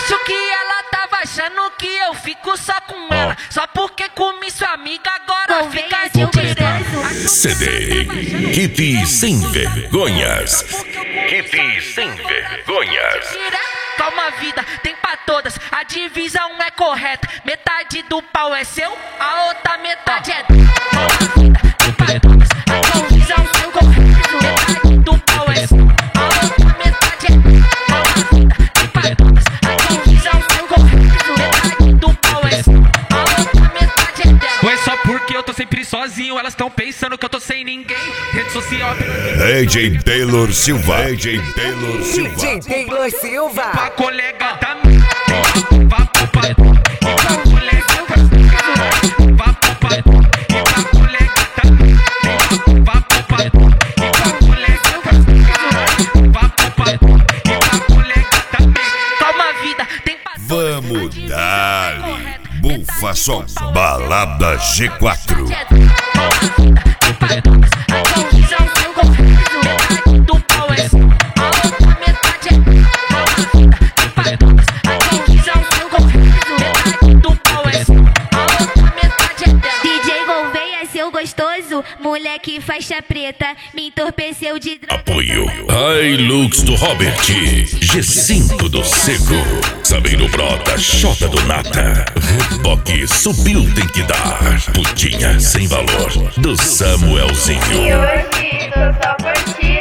Acho que ela tava achando que eu fico só com ela. Só porque comi sua amiga, agora fica de direto. CD Hit Sem Vergonhas. Hit Sem Vergonhas. Calma, vida, tem pra todas. A divisão é correta. Metade do pau é seu, a outra metade é calma, vida, tem pra todas. A divisão é correta. Metade do pau é seu, a outra metade é calma, vida, tem pra todas. A divisão é correta. Metade do pau é seu, a outra metade é dela. Ou é só porque eu tô sempre sozinho, elas tão pensando que eu tô sem ninguém. Rede social DJ Taylor Silva. DJ Taylor Silva. DJ Taylor Silva. pra colega da minha. Vá pro pai. Pra colega da minha. Vá pro pai. Pra colega da minha. Vá pro pai. Pra colega da minha. Vá pro pai. Pra colega da minha. Calma, vida, tem pra todas. Vamos dar-lhe. Bufa Som. Balada G4. DJ Gouveia, seu gostoso, moleque faixa preta, me entorpeceu de droga. Apoio Hilux do Robert, G5 do Seco, Sabeiro Brota, Xota do Nata, Reboque Subiu Tem Que Dar, Putinha Sem Valor do Samuelzinho. E hoje tô só curtindo.